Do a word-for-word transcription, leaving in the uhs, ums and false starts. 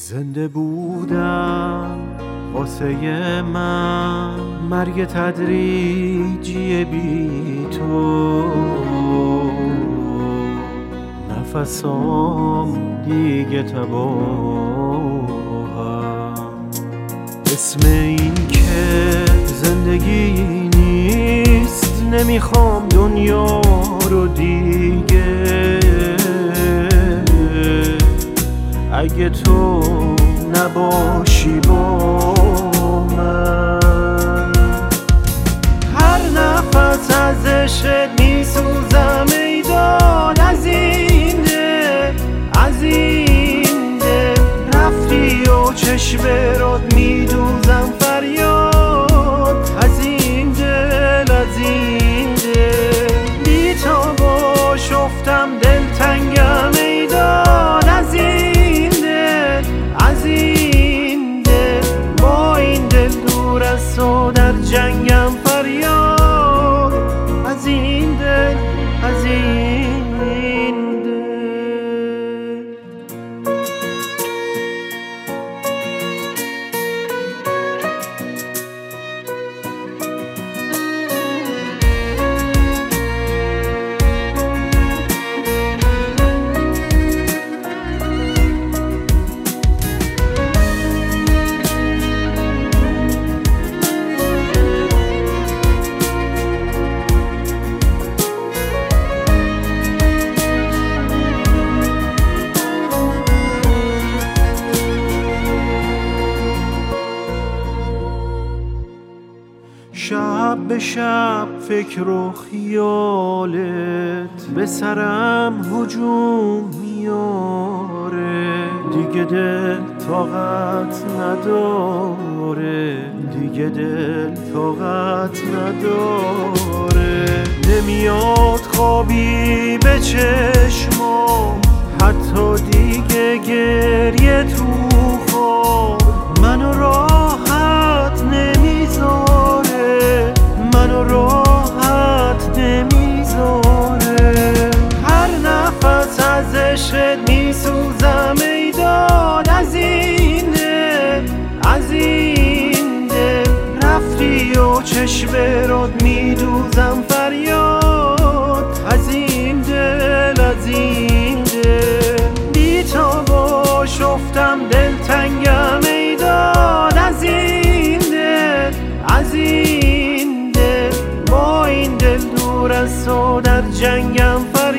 زنده بودم واسه من مرگ تدریجی بی تو، نفسام دیگه تباهم. اسم این که زندگی نیست، نمیخوام دنیا رو دیگه. اگه تو نباشی با من، هر نفس از عشقت میسوزم ای داد. از این دل، از این دل رفتی و چشم راد میدوزم فریاد. از این دل، از این دل بی تو با شفتم دلتنگم ای داد. از این دل، از این دل با این دل دور از تو در جنگم فریاد. از این دل، از این دل. شب به شب فکر و خیالت به سرم هجوم میاره. دیگه دل طاقت نداره، دیگه دل طاقت نداره. نمیاد خوابی به چشمام، حتی دیگه گریه تو خواب منو راحت نمیذاره، منو راحت نمیذاره. هر نفس از عشقت میسوزم ای داد. از این دل، از این دل رفتی و چشم راد میدوزم فریاد. از این دل، از این دل بی تو با شفتم دلتنگم ای داد. از این دل، از این دل با این دل دور از تو در جنگم فریاد.